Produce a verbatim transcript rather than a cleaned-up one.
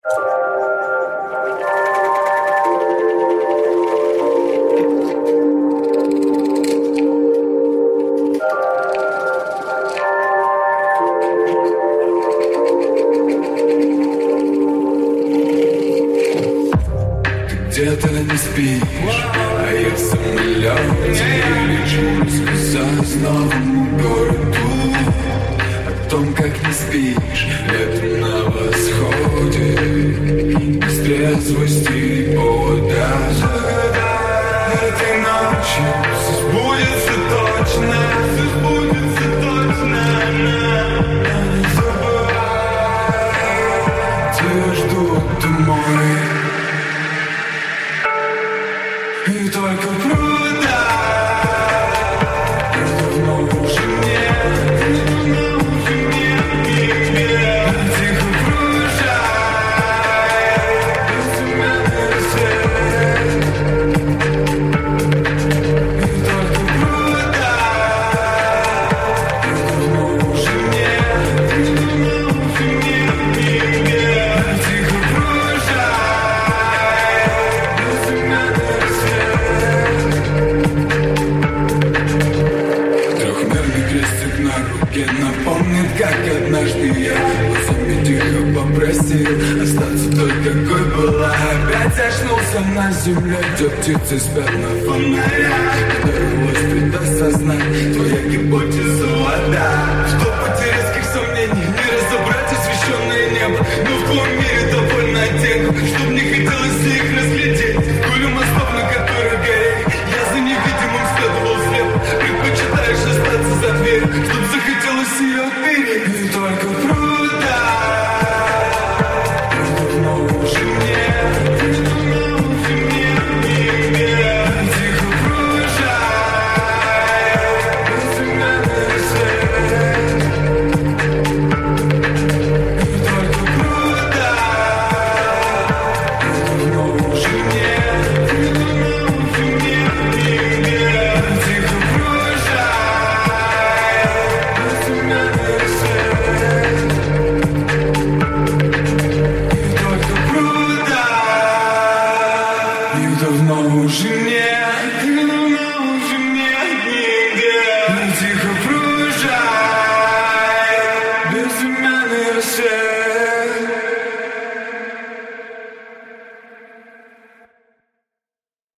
Где-то не спишь, а я в самолете лечу рассказать новому городу о том, как не спишь, это на восходе. Без трезвости повода этой ночью все сбудется точно, все сбудется точно. Не забывай, тебя ждут домой. И только пруда давно уже нет, давно уже нет. Тихо проезжай безымянный рассвет. И только пруда давно уже нет, давно уже нет. Тихо проезжай безымянный рассвет. Трехмерный крестик на руке напомнит, как однажды я глазами тихо попросил остаться той, какой была. Опять очнулся на земле, где птицы спят на фонарях. Удалось предосознать твоя гибель